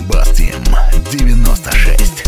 Себастьян 96.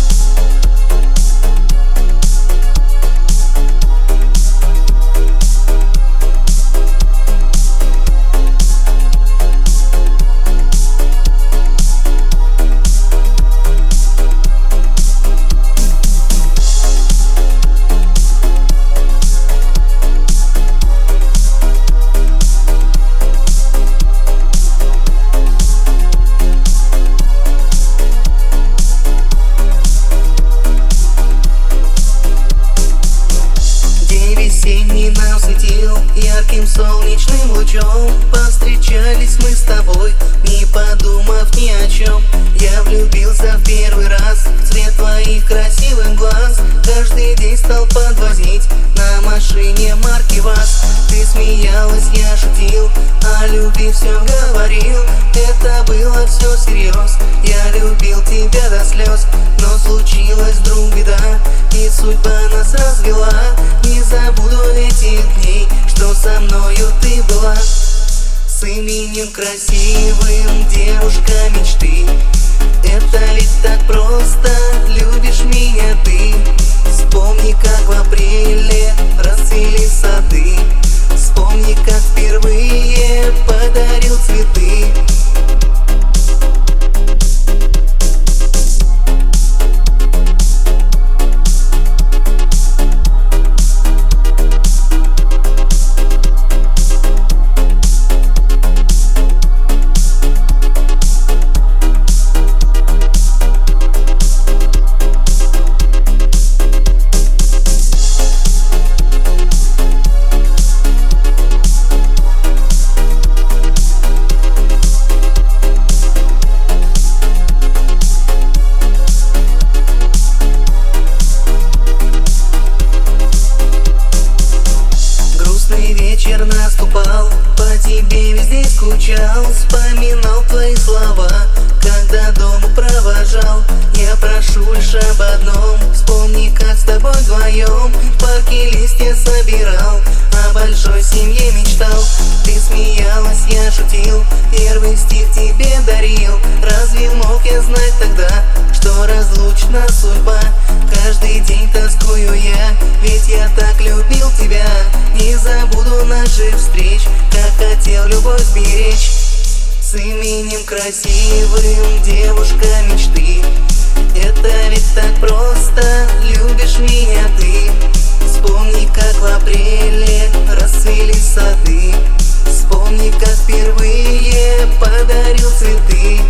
Весенний нам светил ярким солнечным лучом. Повстречались мы с тобой, не подумав ни о чем. Я влюбился в первый раз в цвет твоих красивых глаз. Каждый день стал подвозить на машине марки ВАЗ. Ты смеялась, я шутил, о любви все говорил. Это было все всерьез, я любил тебя до слез. Но случилась вдруг беда, и судьба нас развела. Не забуду этих дней, что со мною ты была. С именем красивым, девушка мечты. Это ведь так просто, любишь меня ты. Вспомни, как в апреле расцвели сады. Вспомни, как впервые подарил цветы. Вечер наступал, по тебе везде скучал. Вспоминал твои слова, когда дома провожал. Я прошу лишь об одном, вспомни, как с тобой вдвоем в парке листья собирал, о большой семье мечтал. Ты смеялась, я шутил, первый стих тебе дарил. Разве мог я знать тогда, что разлучна судьба? Каждый день тоскую я, ведь я так любил тебя. Не забуду наших встреч, как хотел любовь сберечь. С именем красивым, девушка мечты. Это ведь так просто, любишь меня ты. Вспомни, как в апреле расцвели сады. Вспомни, как впервые подарил цветы.